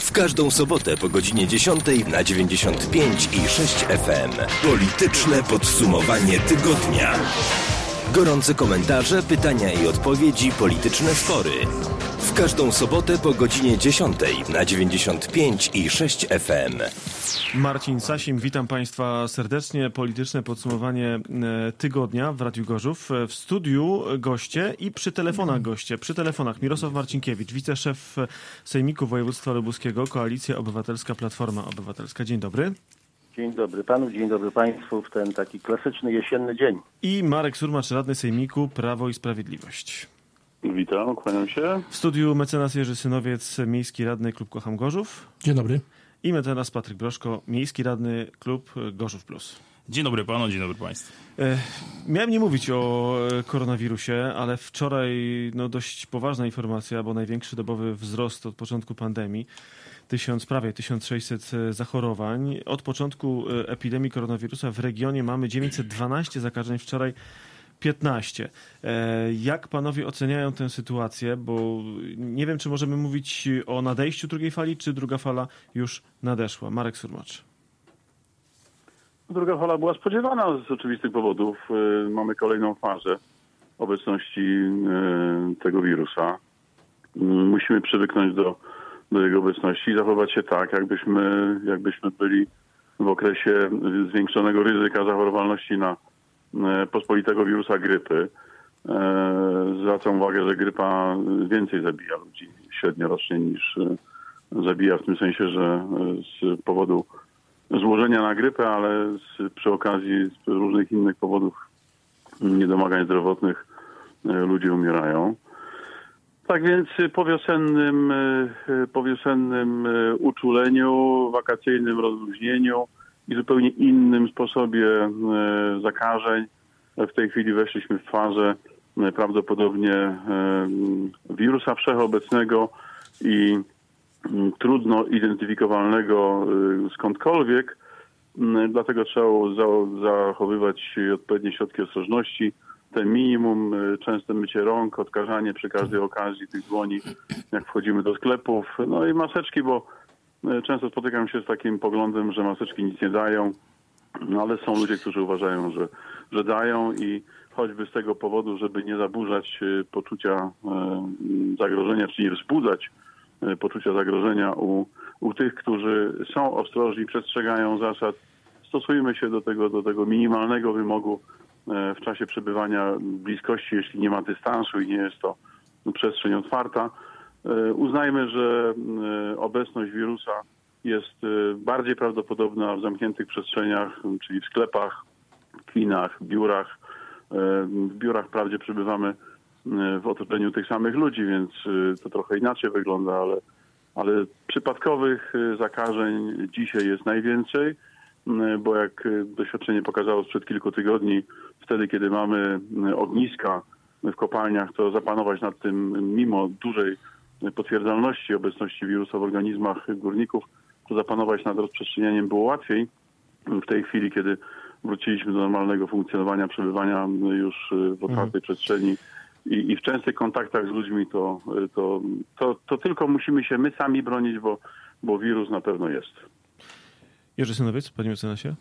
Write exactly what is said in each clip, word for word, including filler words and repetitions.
W każdą sobotę po godzinie dziesiątej na dziewięćdziesiąt pięć i sześć F M. Polityczne podsumowanie tygodnia. Gorące komentarze, pytania i odpowiedzi, polityczne spory. W każdą sobotę po godzinie dziesiątej na dziewięćdziesiąt pięć i sześć F M. Marcin Sasim, witam Państwa serdecznie. Polityczne podsumowanie tygodnia w Radiu Gorzów. W studiu goście i przy telefonach goście. Przy telefonach Mirosław Marcinkiewicz, wiceszef Sejmiku Województwa Lubuskiego, Koalicja Obywatelska, Platforma Obywatelska. Dzień dobry. Dzień dobry panu, dzień dobry państwu w ten taki klasyczny jesienny dzień. I Marek Surmacz, radny Sejmiku, Prawo i Sprawiedliwość. Witam, kłaniam się. W studiu mecenas Jerzy Synowiec, miejski radny Klub Kocham Gorzów. Dzień dobry. I mecenas Patryk Broszko, miejski radny Klub Gorzów Plus. Dzień dobry panu, dzień dobry państwu. E, miałem nie mówić o koronawirusie, ale wczoraj no, dość poważna informacja, bo największy dobowy wzrost od początku pandemii. Tysiąc, prawie tysiąc sześćset zachorowań. Od początku epidemii koronawirusa w regionie mamy dziewięćset dwanaście zakażeń, wczoraj piętnaście. Jak panowie oceniają tę sytuację? Bo nie wiem, czy możemy mówić o nadejściu drugiej fali, czy druga fala już nadeszła. Marek Surmacz. Druga fala była spodziewana z oczywistych powodów. Mamy kolejną fazę obecności tego wirusa. Musimy przywyknąć do, do jego obecności i zachować się tak, jakbyśmy, jakbyśmy byli w okresie zwiększonego ryzyka zachorowalności na pospolitego wirusa grypy. Zwracam uwagę, że grypa więcej zabija ludzi średniorocznie niż zabija, w tym sensie, że z powodu złożenia na grypę, ale z, przy okazji z różnych innych powodów niedomagań zdrowotnych ludzie umierają. Tak więc po wiosennym, po wiosennym uczuleniu, wakacyjnym rozluźnieniu i zupełnie innym sposobie zakażeń w tej chwili weszliśmy w fazę prawdopodobnie wirusa wszechobecnego i trudno identyfikowalnego skądkolwiek. Dlatego trzeba zachowywać odpowiednie środki ostrożności. Te minimum, częste mycie rąk, odkażanie przy każdej okazji tych dłoni, jak wchodzimy do sklepów. No i maseczki, bo często spotykam się z takim poglądem, że maseczki nic nie dają, no ale są ludzie, którzy uważają, że, że dają i choćby z tego powodu, żeby nie zaburzać poczucia zagrożenia, czy nie wzbudzać poczucia zagrożenia u, u tych, którzy są ostrożni, przestrzegają zasad, stosujmy się do tego, do tego minimalnego wymogu w czasie przebywania bliskości, jeśli nie ma dystansu i nie jest to przestrzeń otwarta. Uznajmy, że obecność wirusa jest bardziej prawdopodobna w zamkniętych przestrzeniach, czyli w sklepach, kinach, biurach. W biurach wprawdzie przebywamy w otoczeniu tych samych ludzi, więc to trochę inaczej wygląda, ale, ale przypadkowych zakażeń dzisiaj jest najwięcej, bo jak doświadczenie pokazało sprzed kilku tygodni, wtedy kiedy mamy ogniska w kopalniach, to zapanować nad tym mimo dużej potwierdzalności obecności wirusa w organizmach górników, to zapanować nad rozprzestrzenianiem było łatwiej. W tej chwili, kiedy wróciliśmy do normalnego funkcjonowania, przebywania już w otwartej przestrzeni i, i w częstych kontaktach z ludźmi, to, to, to, to tylko musimy się my sami bronić, bo, bo wirus na pewno jest. Jerzy Synowiec, panie mecenasie?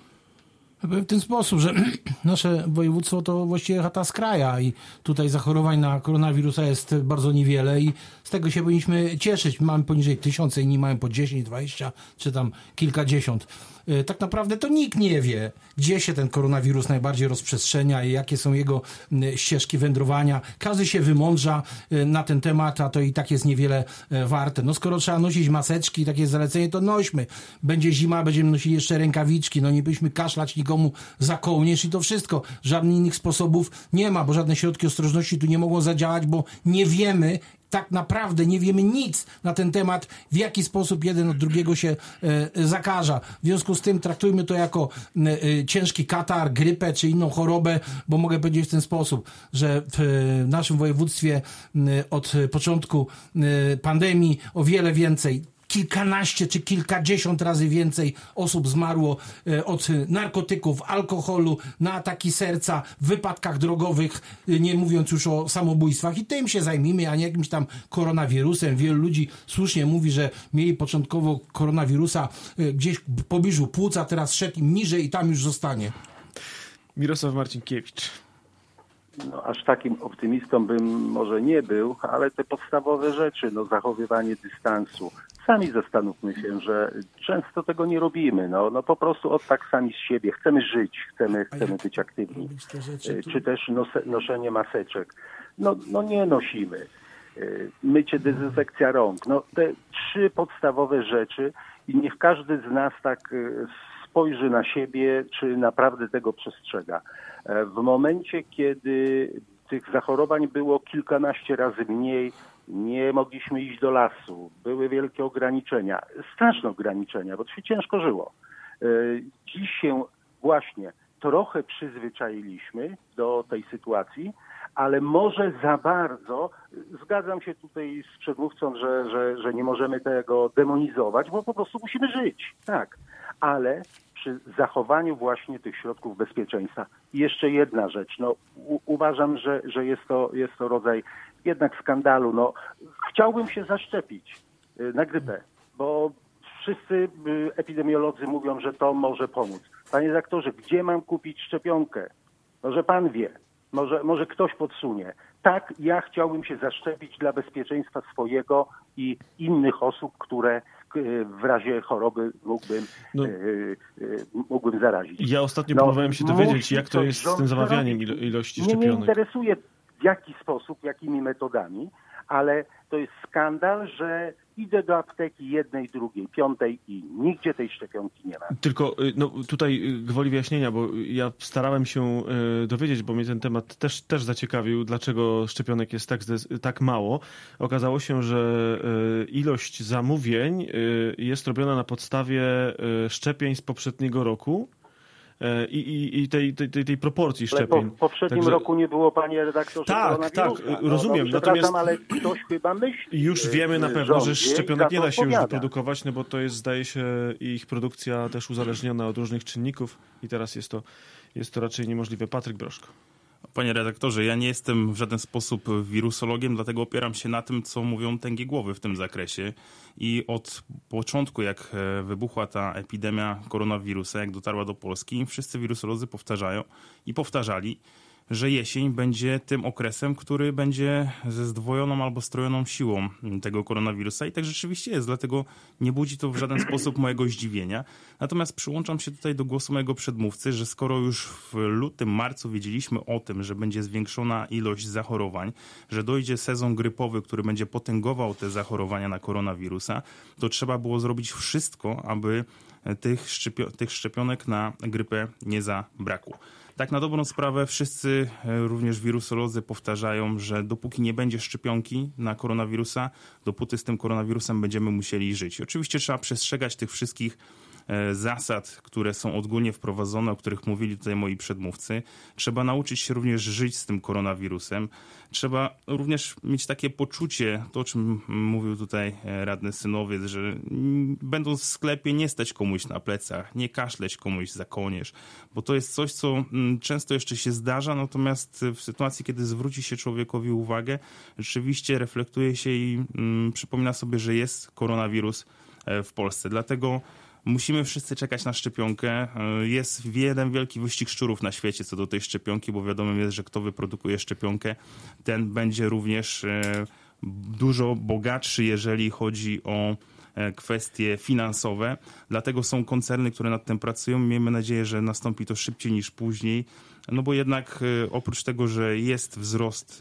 W ten sposób, że nasze województwo to właściwie chata z kraja i tutaj zachorowań na koronawirusa jest bardzo niewiele i z tego się powinniśmy cieszyć. Mamy poniżej tysiąca, inni mają po dziesięć, dwadzieścia czy tam kilkadziesiąt. Tak naprawdę to nikt nie wie, gdzie się ten koronawirus najbardziej rozprzestrzenia i jakie są jego ścieżki wędrowania. Każdy się wymądrza na ten temat, a to i tak jest niewiele warte. No skoro trzeba nosić maseczki, takie zalecenie, to nośmy. Będzie zima, będziemy nosili jeszcze rękawiczki, no nie byśmy kaszlać nikomu za kołnierz i to wszystko. Żadnych innych sposobów nie ma, bo żadne środki ostrożności tu nie mogą zadziałać, bo nie wiemy, tak naprawdę nie wiemy nic na ten temat, w jaki sposób jeden od drugiego się e, zakaża. W związku z tym traktujmy to jako e, ciężki katar, grypę czy inną chorobę, bo mogę powiedzieć w ten sposób, że w e, naszym województwie e, od początku e, pandemii o wiele więcej kilkanaście czy kilkadziesiąt razy więcej osób zmarło od narkotyków, alkoholu, na ataki serca, w wypadkach drogowych, nie mówiąc już o samobójstwach i tym się zajmijmy, a nie jakimś tam koronawirusem. Wielu ludzi słusznie mówi, że mieli początkowo koronawirusa gdzieś w pobliżu płuca, teraz szedł im niżej i tam już zostanie. Mirosław Marcinkiewicz. No, aż takim optymistą bym może nie był, ale te podstawowe rzeczy, no zachowywanie dystansu. Sami zastanówmy się, że często tego nie robimy. No, no po prostu od tak sami z siebie. Chcemy żyć, chcemy, chcemy być aktywni. Czy też nos- noszenie maseczek. No, no nie nosimy. Mycie, dezynfekcja rąk. No te trzy podstawowe rzeczy i niech każdy z nas tak spojrzy na siebie, czy naprawdę tego przestrzega. W momencie, kiedy tych zachorowań było kilkanaście razy mniej, nie mogliśmy iść do lasu, były wielkie ograniczenia, straszne ograniczenia, bo to się ciężko żyło. Dziś się właśnie trochę przyzwyczailiśmy do tej sytuacji, ale może za bardzo, zgadzam się tutaj z przedmówcą, że, że, że nie możemy tego demonizować, bo po prostu musimy żyć, tak, ale przy zachowaniu właśnie tych środków bezpieczeństwa. I jeszcze jedna rzecz, no u, uważam, że, że jest to, jest to rodzaj jednak skandalu, no chciałbym się zaszczepić y, na grypę, bo wszyscy y, epidemiolodzy mówią, że to może pomóc. Panie doktorze, gdzie mam kupić szczepionkę? Może pan wie. Może, może ktoś podsunie. Tak, ja chciałbym się zaszczepić dla bezpieczeństwa swojego i innych osób, które w razie choroby mógłbym, no, yy, yy, mógłbym zarazić. Ja ostatnio no, próbowałem się dowiedzieć, jak to jest z tym zamawianiem ilo- ilości szczepionek. szczepionek. Mnie nie interesuje w jaki sposób, jakimi metodami, ale to jest skandal, że idę do apteki jednej, drugiej, piątej i nigdzie tej szczepionki nie ma. Tylko no, tutaj gwoli wyjaśnienia, bo ja starałem się y, dowiedzieć, bo mnie ten temat też, też zaciekawił, dlaczego szczepionek jest tak, tak mało. Okazało się, że y, ilość zamówień y, jest robiona na podstawie y, szczepień z poprzedniego roku. I, i, i tej, tej, tej proporcji szczepień. Ale po, w poprzednim Także... roku nie było, panie redaktorze, tak, tak, no, rozumiem. No, Natomiast ale ktoś chyba myśli. Już wiemy na pewno, że szczepionek nie da się już odpowiada. wyprodukować, no bo to jest, zdaje się, ich produkcja też uzależniona od różnych czynników i teraz jest to, jest to raczej niemożliwe. Patryk Broszko. Panie redaktorze, ja nie jestem w żaden sposób wirusologiem, dlatego opieram się na tym, co mówią tęgie głowy w tym zakresie. I od początku, jak wybuchła ta epidemia koronawirusa, jak dotarła do Polski, wszyscy wirusolodzy powtarzają i powtarzali, że jesień będzie tym okresem, który będzie ze zdwojoną albo strojoną siłą tego koronawirusa i tak rzeczywiście jest, dlatego nie budzi to w żaden sposób mojego zdziwienia. Natomiast przyłączam się tutaj do głosu mojego przedmówcy, że skoro już w lutym, marcu wiedzieliśmy o tym, że będzie zwiększona ilość zachorowań, że dojdzie sezon grypowy, który będzie potęgował te zachorowania na koronawirusa, to trzeba było zrobić wszystko, aby tych, szczepio- tych szczepionek na grypę nie zabrakło. Tak na dobrą sprawę wszyscy, również wirusolodzy, powtarzają, że dopóki nie będzie szczepionki na koronawirusa, dopóty z tym koronawirusem będziemy musieli żyć. Oczywiście trzeba przestrzegać tych wszystkich zasad, które są odgórnie wprowadzone, o których mówili tutaj moi przedmówcy. Trzeba nauczyć się również żyć z tym koronawirusem. Trzeba również mieć takie poczucie, to o czym mówił tutaj radny Synowiec, że będąc w sklepie nie stać komuś na plecach, nie kaszleć komuś za kołnierz, bo to jest coś, co często jeszcze się zdarza, natomiast w sytuacji, kiedy zwróci się człowiekowi uwagę, rzeczywiście reflektuje się i mm, przypomina sobie, że jest koronawirus w Polsce. Dlatego musimy wszyscy czekać na szczepionkę. Jest jeden wielki wyścig szczurów na świecie co do tej szczepionki, bo wiadomo jest, że kto wyprodukuje szczepionkę, ten będzie również dużo bogatszy, jeżeli chodzi o kwestie finansowe. Dlatego są koncerny, które nad tym pracują. Miejmy nadzieję, że nastąpi to szybciej niż później. No bo jednak oprócz tego, że jest wzrost,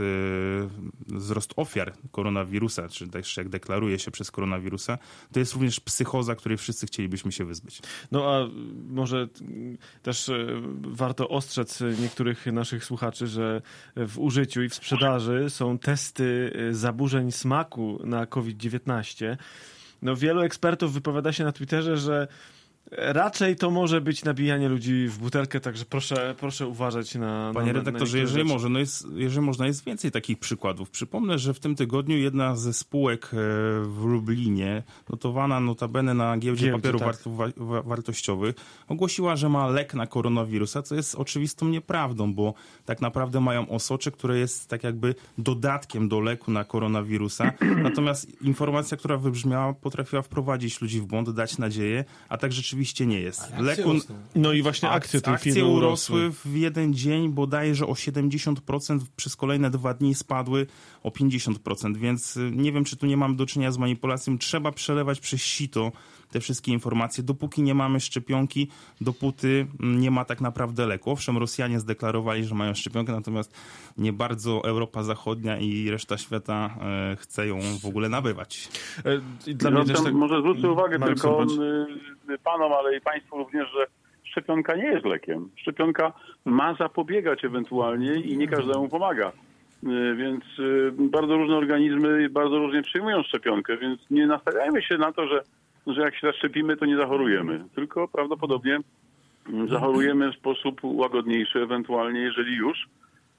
wzrost ofiar koronawirusa, czy też jak deklaruje się przez koronawirusa, to jest również psychoza, której wszyscy chcielibyśmy się wyzbyć. No a może też warto ostrzec niektórych naszych słuchaczy, że w użyciu i w sprzedaży są testy zaburzeń smaku na kowid dziewiętnaście. No wielu ekspertów wypowiada się na Twitterze, że Raczej to może być nabijanie ludzi w butelkę, także proszę, proszę uważać na... Panie na, redaktorze, na jeżeli, rzeczy. może, no jest, jeżeli można, jest więcej takich przykładów. Przypomnę, że w tym tygodniu jedna ze spółek w Lublinie, notowana notabene na giełdzie Giełdzie, papierów tak. warto, wa, wartościowych, ogłosiła, że ma lek na koronawirusa, co jest oczywistą nieprawdą, bo tak naprawdę mają osocze, które jest tak jakby dodatkiem do leku na koronawirusa. Natomiast informacja, która wybrzmiała, potrafiła wprowadzić ludzi w błąd, dać nadzieję, a tak rzeczywiście nie jest. Leku, No i właśnie akcje tej akcje firmy urosły urosły. w jeden dzień bodajże o siedemdziesiąt procent, przez kolejne dwa dni spadły o pięćdziesiąt procent, więc nie wiem, czy tu nie mamy do czynienia z manipulacją. Trzeba przelewać przez sito te wszystkie informacje. Dopóki nie mamy szczepionki, dopóty nie ma tak naprawdę leku. Owszem, Rosjanie zdeklarowali, że mają szczepionkę, natomiast nie bardzo Europa Zachodnia i reszta świata e, chce ją w ogóle nabywać. E, Dla No, mnie też tak... Może zwrócę uwagę Marek tylko Sorbacz. y, panom, ale i państwu również, że szczepionka nie jest lekiem. Szczepionka ma zapobiegać ewentualnie i nie każdemu pomaga. Y, Więc y, bardzo różne organizmy bardzo różnie przyjmują szczepionkę, więc nie nastawiajmy się na to, że, że jak się zaszczepimy, to nie zachorujemy. Tylko prawdopodobnie y, zachorujemy w sposób łagodniejszy ewentualnie, jeżeli już.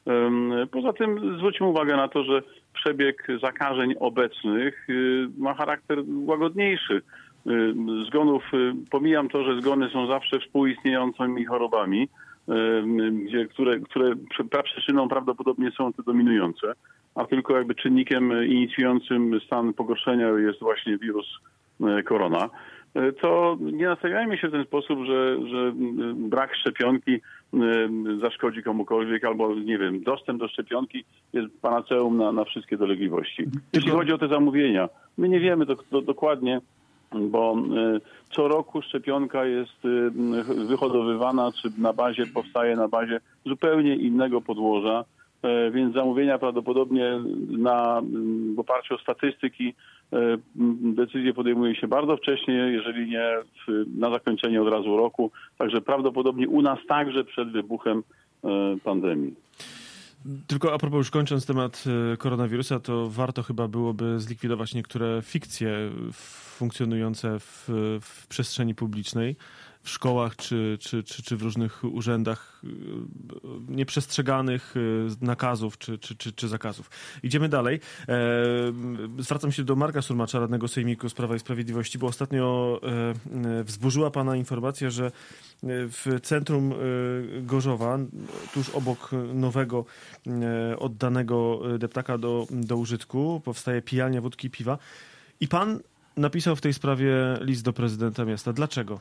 Poza tym zwróćmy uwagę na to, że przebieg zakażeń obecnych y, ma charakter łagodniejszy. Y, Zgonów, y, pomijam to, że zgony są zawsze współistniejącymi chorobami, y, gdzie, które, które przyczyną prawdopodobnie są te dominujące, a tylko jakby czynnikiem inicjującym stan pogorszenia jest właśnie wirus y, korona. To nie nastawiajmy się w ten sposób, że, że brak szczepionki zaszkodzi komukolwiek, albo nie wiem, dostęp do szczepionki jest panaceum na, na wszystkie dolegliwości. Jeśli chodzi o te zamówienia, my nie wiemy to, to dokładnie, bo co roku szczepionka jest wyhodowywana, czy na bazie, powstaje na bazie zupełnie innego podłoża, więc zamówienia prawdopodobnie na, w oparciu o statystyki decyzje podejmuje się bardzo wcześnie, jeżeli nie w, na zakończenie od razu roku. Także prawdopodobnie u nas także przed wybuchem pandemii. Tylko a propos, już kończąc temat koronawirusa, to warto chyba byłoby zlikwidować niektóre fikcje funkcjonujące w, w przestrzeni publicznej, w szkołach czy, czy, czy, czy w różnych urzędach, nieprzestrzeganych nakazów czy, czy, czy, czy zakazów. Idziemy dalej. Zwracam się do Marka Surmacza, radnego sejmiku z Prawa i Sprawiedliwości, bo ostatnio wzburzyła pana informacja, że w centrum Gorzowa, tuż obok nowego oddanego deptaka do, do użytku, powstaje pijalnia wódki i piwa. I pan napisał w tej sprawie list do prezydenta miasta. Dlaczego?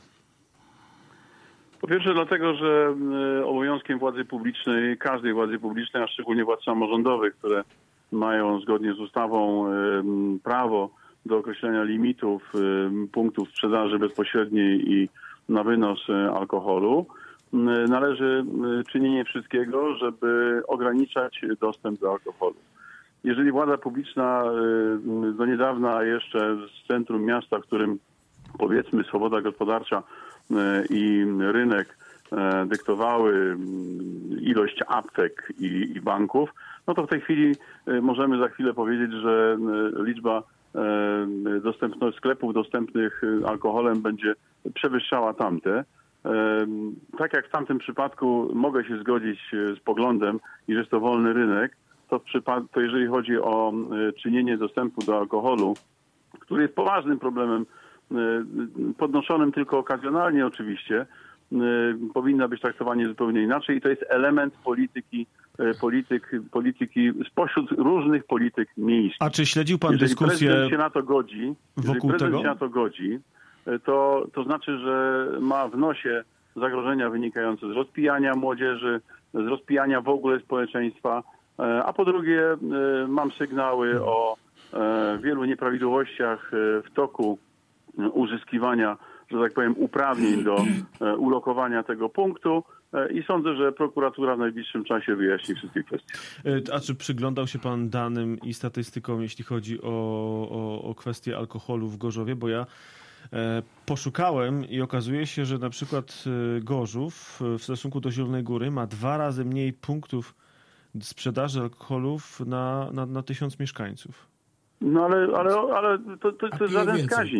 Po pierwsze dlatego, że obowiązkiem władzy publicznej, każdej władzy publicznej, a szczególnie władz samorządowych, które mają zgodnie z ustawą prawo do określenia limitów punktów sprzedaży bezpośredniej i na wynos alkoholu, należy czynienie wszystkiego, żeby ograniczać dostęp do alkoholu. Jeżeli władza publiczna do niedawna jeszcze z centrum miasta, w którym powiedzmy swoboda gospodarcza i rynek dyktowały ilość aptek i, i banków, no to w tej chwili możemy za chwilę powiedzieć, że liczba dostępność sklepów dostępnych alkoholem będzie przewyższała tamte. Tak jak w tamtym przypadku mogę się zgodzić z poglądem, iż jest to wolny rynek, to, w przypad- to jeżeli chodzi o czynienie dostępu do alkoholu, który jest poważnym problemem, podnoszonym tylko okazjonalnie oczywiście, powinna być traktowanie zupełnie inaczej i to jest element polityki, polityk, polityki spośród różnych polityk miejskich. A czy śledził pan jeżeli dyskusję prezydent się na to godzi, jeżeli wokół prezydent tego? się na to godzi, to, to znaczy, że ma w nosie zagrożenia wynikające z rozpijania młodzieży, z rozpijania w ogóle społeczeństwa, a po drugie mam sygnały o wielu nieprawidłowościach w toku uzyskiwania, że tak powiem, uprawnień do ulokowania tego punktu i sądzę, że prokuratura w najbliższym czasie wyjaśni wszystkie kwestie. A czy przyglądał się pan danym i statystykom, jeśli chodzi o, o, o kwestię alkoholu w Gorzowie? Bo ja e, poszukałem i okazuje się, że na przykład Gorzów w stosunku do Zielonej Góry ma dwa razy mniej punktów sprzedaży alkoholów na, na, na tysiąc mieszkańców. No ale, ale, ale to, to, to jest żaden więcej. wskaźnik.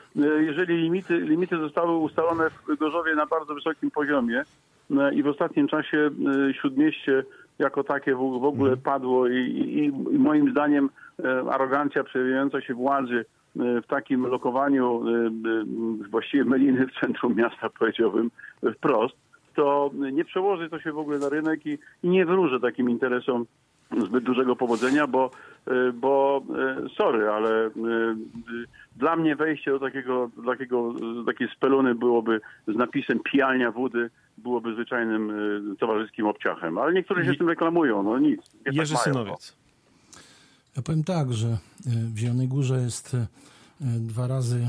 jeżeli limity, limity zostały ustalone w Gorzowie na bardzo wysokim poziomie i w ostatnim czasie Śródmieście jako takie w ogóle padło i, i, i moim zdaniem arogancja przejawiająca się władzy w takim lokowaniu właściwie meliny w centrum miasta, powiedziałbym wprost, to nie przełoży to się w ogóle na rynek i, i nie wróży takim interesom zbyt dużego powodzenia, bo, bo sorry, ale dla mnie wejście do takiego, takiego takiej speluny byłoby z napisem pijalnia wody, byłoby zwyczajnym towarzyskim obciachem. Ale niektórzy się z tym reklamują, no nic. Jerzy tak Synowiec. Ja powiem tak, że w Zielonej Górze jest dwa razy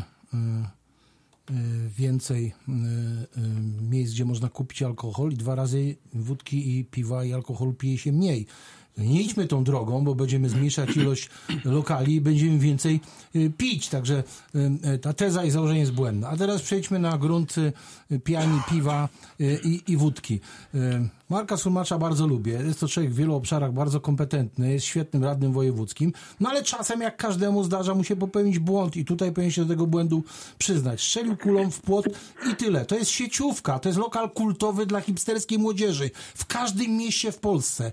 więcej miejsc, gdzie można kupić alkohol i dwa razy wódki i piwa i alkoholu pije się mniej. Nie idźmy tą drogą, bo będziemy zmniejszać ilość lokali i będziemy więcej pić. Także ta teza i założenie jest błędne. A teraz przejdźmy na grunt piani, piwa i, i wódki. Marka Surmacza bardzo lubię. Jest to człowiek w wielu obszarach bardzo kompetentny, jest świetnym radnym wojewódzkim, no ale czasem jak każdemu zdarza mu się popełnić błąd i tutaj powinien się do tego błędu przyznać. Strzelił kulą w płot i tyle. To jest sieciówka, to jest lokal kultowy dla hipsterskiej młodzieży. W każdym mieście w Polsce,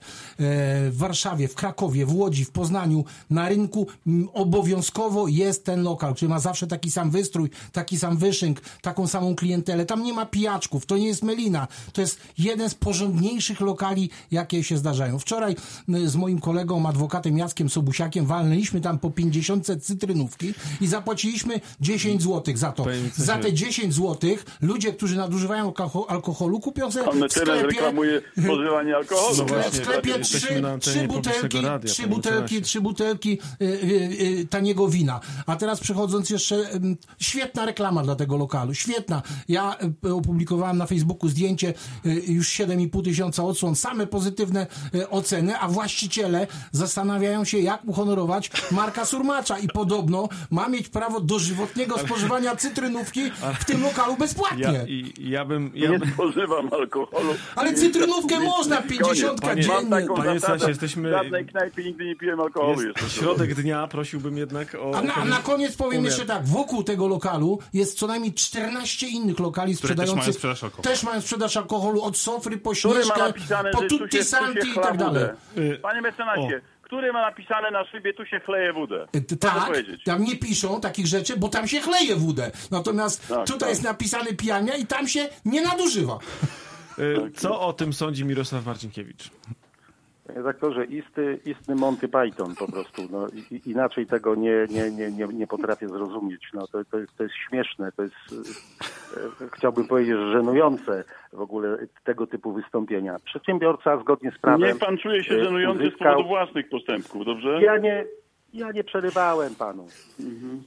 w Warszawie, w Krakowie, w Łodzi, w Poznaniu, na rynku obowiązkowo jest ten lokal, który ma zawsze taki sam wystrój, taki sam wyszynk, taką samą klientelę. Tam nie ma pijaczków, to nie jest melina. To jest jeden z porządniejszych lokali, jakie się zdarzają. Wczoraj z moim kolegą, adwokatem Jackiem Sobusiakiem walnęliśmy tam po pięćdziesiątce cytrynówki i zapłaciliśmy dziesięć złotych za to. Za te dziesięć złotych ludzie, którzy nadużywają alkoholu, kupią sobie w sklepie... reklamuje spożywanie alkoholu. No właśnie, w sklepie trzy, trzy butelki, radia, trzy butelki, trzy butelki y, y, y, taniego wina. A teraz przechodząc jeszcze, y, świetna reklama dla tego lokalu, świetna. Ja y, opublikowałem na Facebooku zdjęcie, y, już siedem i pół tysiąca odsłon, same pozytywne y, oceny, a właściciele zastanawiają się, jak uhonorować Marka Surmacza i podobno ma mieć prawo dożywotniego spożywania cytrynówki w tym lokalu bezpłatnie. Ja, i, ja bym... Ja nie bym... spożywam alkoholu. Ale cytrynówkę można, pięćdziesiątka dziennie. Panie Stasie, jesteśmy... W żadnej knajpie nigdy nie piłem alkoholu. Jest jest środek dnia, prosiłbym jednak o... A na, a na koniec powiem umiar. jeszcze tak, wokół tego lokalu jest co najmniej czternaście innych lokali sprzedających... Też mają sprzedaż alkoholu. Też mają sprzedaż alkoholu, od Sofry po Śnieżkę, po Tutti Santi i tak dalej. Panie mecenasie, który ma napisane na szybie, tu się chleje wódę. Tak, tam nie piszą takich rzeczy, bo tam się chleje wódę. Natomiast tak, tutaj tak. jest napisane pijalnia i tam się nie nadużywa. Co o tym sądzi Mirosław Marcinkiewicz? Panie redaktorze, isty, istny Monty Python po prostu. No, i, inaczej tego nie, nie, nie, nie, nie potrafię zrozumieć. No, to, to, jest, to jest śmieszne, to jest, e, chciałbym powiedzieć, żenujące w ogóle tego typu wystąpienia. Przedsiębiorca zgodnie z prawem... Niech pan czuje się żenujący uzyskał... z powodu własnych postępków, dobrze? Ja nie, ja nie przerywałem panu. Mhm.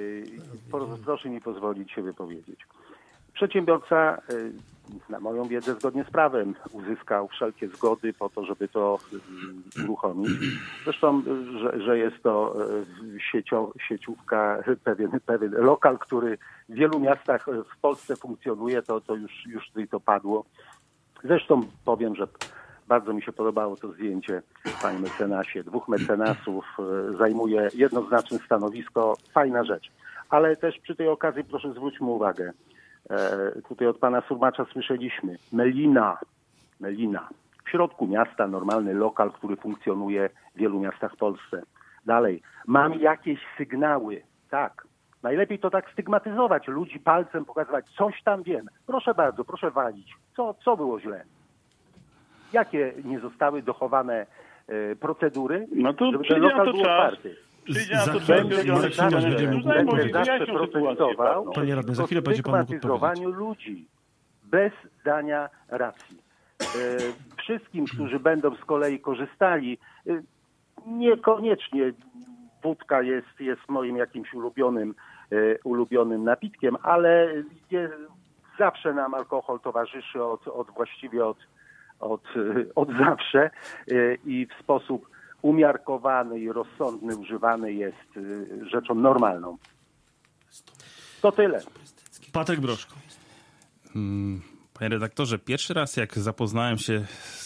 E, proszę mi pozwolić się wypowiedzieć. Przedsiębiorca... E, na moją wiedzę, zgodnie z prawem uzyskał wszelkie zgody po to, żeby to uruchomić. Zresztą, że, że jest to siecią, sieciówka, pewien, pewien lokal, który w wielu miastach w Polsce funkcjonuje, to, to już, już tutaj to padło. Zresztą powiem, że bardzo mi się podobało to zdjęcie, panie mecenasie. Dwóch mecenasów zajmuje jednoznaczne stanowisko. Fajna rzecz. Ale też przy tej okazji proszę zwróćmy uwagę. E, tutaj od pana Surmacza słyszeliśmy. Melina. Melina. W środku miasta normalny lokal, który funkcjonuje w wielu miastach w Polsce. Dalej. Mam jakieś sygnały. Tak. Najlepiej to tak stygmatyzować. Ludzi palcem pokazywać. Coś tam wiem. Proszę bardzo, proszę walić. Co, co było źle? Jakie nie zostały dochowane e, procedury, no to żeby ten lokal był otwarty? Przyjdzie na to zawsze protestował Panie radny, za chwilę będzie pan mógł stygmatyzowaniu ludzi bez dania racji. E, wszystkim, którzy będą z kolei korzystali, e, niekoniecznie wódka jest, jest moim jakimś ulubionym, e, ulubionym napitkiem, ale jest, zawsze nam alkohol towarzyszy od, od właściwie od, od, od zawsze e, i w sposób umiarkowany i rozsądny używany jest rzeczą normalną. To tyle. Patryk Broszko. Panie redaktorze, pierwszy raz jak zapoznałem się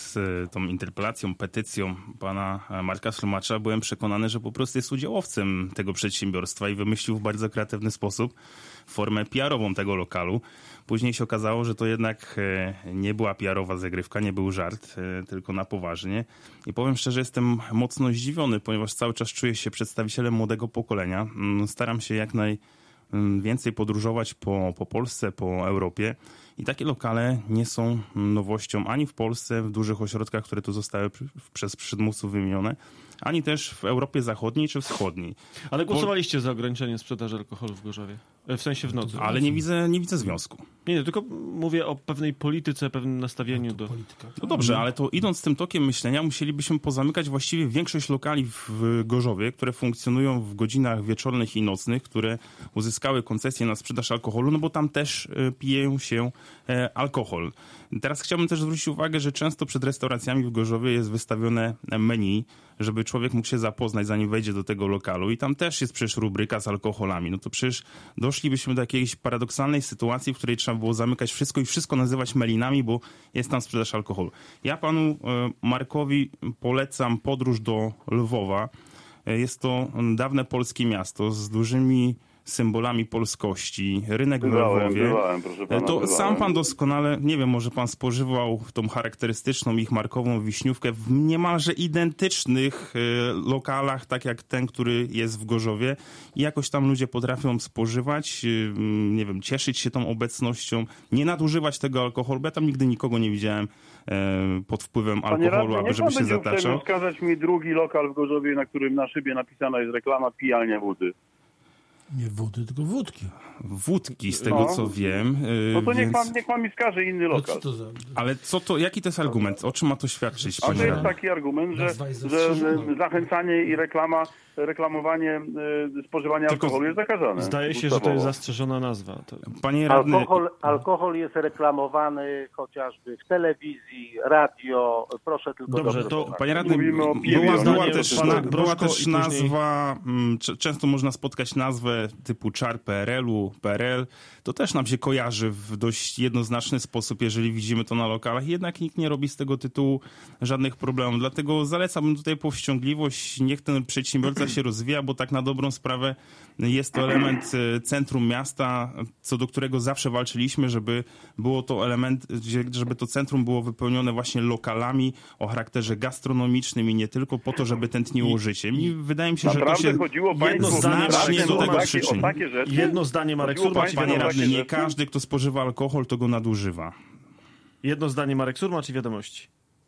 czytając tą interpelacją, petycją pana Marka Szlumacza, byłem przekonany, że po prostu jest udziałowcem tego przedsiębiorstwa i wymyślił w bardzo kreatywny sposób formę P R-ową tego lokalu. Później się okazało, że to jednak nie była P R-owa zagrywka, nie był żart, tylko na poważnie. I powiem szczerze, jestem mocno zdziwiony, ponieważ cały czas czuję się przedstawicielem młodego pokolenia. Staram się jak najwięcej podróżować po, po Polsce, po Europie. I takie lokale nie są nowością ani w Polsce, w dużych ośrodkach, które tu zostały przez przedmówców wymienione, ani też w Europie Zachodniej czy Wschodniej. Ale głosowaliście za ograniczeniem sprzedaży alkoholu w Gorzowie? W sensie w nocy. Ale nie widzę, nie widzę związku. Nie, nie, tylko mówię o pewnej polityce, pewnym nastawieniu do... Polityka, tak. No dobrze, ale to idąc tym tokiem myślenia, musielibyśmy pozamykać właściwie większość lokali w Gorzowie, które funkcjonują w godzinach wieczornych i nocnych, które uzyskały koncesję na sprzedaż alkoholu, no bo tam też piją się alkohol. Teraz chciałbym też zwrócić uwagę, że często przed restauracjami w Gorzowie jest wystawione menu, żeby człowiek mógł się zapoznać, zanim wejdzie do tego lokalu. I tam też jest przecież rubryka z alkoholami. No to przecież doszlibyśmy do jakiejś paradoksalnej sytuacji, w której trzeba było zamykać wszystko i wszystko nazywać melinami, bo jest tam sprzedaż alkoholu. Ja panu Markowi polecam podróż do Lwowa. Jest to dawne polskie miasto z dużymi symbolami polskości, rynek Bywałem, w Lwowie. bywałem, proszę pana, to bywałem. sam pan doskonale, nie wiem, może pan spożywał tą charakterystyczną ich markową wiśniówkę w niemalże identycznych y, lokalach, tak jak ten, który jest w Gorzowie. I jakoś tam ludzie potrafią spożywać, y, nie wiem, cieszyć się tą obecnością, nie nadużywać tego alkoholu, bo ja tam nigdy nikogo nie widziałem y, pod wpływem Panie alkoholu, radny, aby niech żeby pan się będzie uprzejmy zataczał. wskazać mi drugi lokal w Gorzowie, na którym na szybie napisana jest reklama pijalnia wody. Nie wody, tylko wódki. Wódki, z tego No. co wiem. y, No to niech więc... pan, niech pan mi wskaże inny No lokal. co to za... Ale co to, jaki to jest argument? O czym ma to świadczyć, A to panie jest radny? taki argument, że, Nazwa jest że zastrzeżona. y, zachęcanie i reklama, reklamowanie y, spożywania Tylko alkoholu jest zakazane. Zdaje się, że to ustawowo. jest zastrzeżona nazwa. To... Panie radny, Alkohol, alkohol jest reklamowany chociażby w telewizji, radio. Proszę tylko Dobrze, dobrze to posłuchać. Panie radny, Mówimy o piwie, była, o była nie, też, to na, Patryk była Broszko też i później- nazwa, mm, c- często można spotkać nazwę typu czar P R L-u, P R L. To też nam się kojarzy w dość jednoznaczny sposób, jeżeli widzimy to na lokalach. Jednak nikt nie robi z tego tytułu żadnych problemów. Dlatego zalecałbym tutaj powściągliwość. Niech ten przedsiębiorca się rozwija, bo tak na dobrą sprawę jest to element e, centrum miasta, co do którego zawsze walczyliśmy, żeby było to element, gdzie- żeby to centrum było wypełnione właśnie lokalami o charakterze gastronomicznym i nie tylko po to, żeby tętniło życiem. I wydaje mi się, że to Naprawdę się chodziło państwu jednoznacznie do o tego takie, przyczyni. o takie rzeczy. Jedno zdanie, Marek Chodziło Surmacz i państwu Panie o wiadomości. radny, nie rzeczy? każdy, kto spożywa alkohol, to go nadużywa. Jedno zdanie, Marek Surmacz i wiadomości.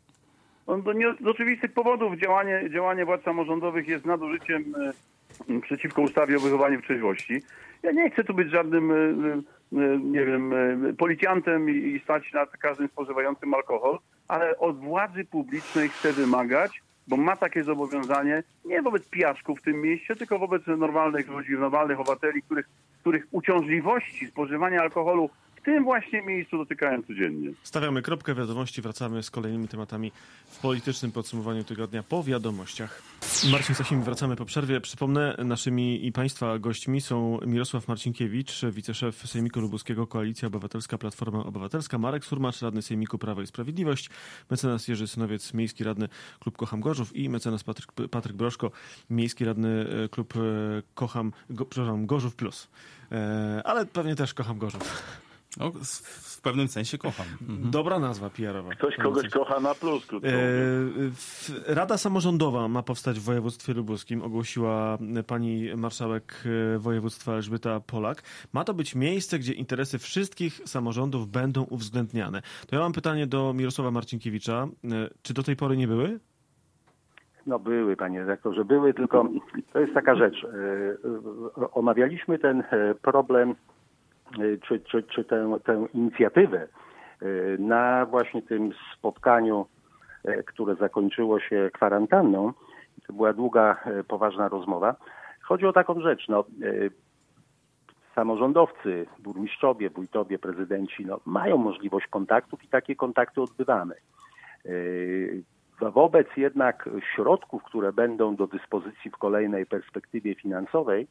No, to nie, z oczywistych powodów działanie, działanie władz samorządowych jest nadużyciem e, przeciwko ustawie o wychowaniu w trzeźwości. Ja nie chcę tu być żadnym, e, e, nie wiem, e, policjantem i, i stać nad każdym spożywającym alkohol, ale od władzy publicznej chcę wymagać, bo ma takie zobowiązanie nie wobec pijaczków w tym mieście, tylko wobec normalnych ludzi, normalnych obywateli, których, których uciążliwości spożywania alkoholu w tym właśnie miejscu dotykają codziennie. Stawiamy kropkę wiadomości, wracamy z kolejnymi tematami w politycznym podsumowaniu tygodnia po wiadomościach. Marcin Sasimi, wracamy po przerwie. Przypomnę, naszymi i Państwa gośćmi są Mirosław Marcinkiewicz, wiceszef Sejmiku Lubuskiego, Koalicja Obywatelska, Platforma Obywatelska, Marek Surmacz, radny Sejmiku Prawo i Sprawiedliwość, mecenas Jerzy Synowiec, miejski radny Klub Kocham Gorzów i mecenas Patryk, Patryk Broszko, miejski radny Klub Kocham, go, przepraszam, Gorzów Plus. E, ale pewnie też Kocham Gorzów. No, w pewnym sensie kocham. Mhm. Dobra nazwa P R owa. Ktoś kogoś kocha na plus, krótko E, mówiąc. w- Rada Samorządowa ma powstać w województwie lubuskim, ogłosiła pani marszałek e, województwa Elżbieta Polak. Ma to być miejsce, gdzie interesy wszystkich samorządów będą uwzględniane. To ja mam pytanie do Mirosława Marcinkiewicza. E, Czy do tej pory nie były? No były, panie redaktorze, były, tylko to jest taka rzecz. E, Omawialiśmy ten e, problem, e, czy, czy, czy tę, tę inicjatywę e, na właśnie tym spotkaniu, e, które zakończyło się kwarantanną. To była długa, e, poważna rozmowa. Chodzi o taką rzecz, no, e, samorządowcy, burmistrzowie, wójtowie, prezydenci, no, mają możliwość kontaktów i takie kontakty odbywamy. E, Wobec jednak środków, które będą do dyspozycji w kolejnej perspektywie finansowej,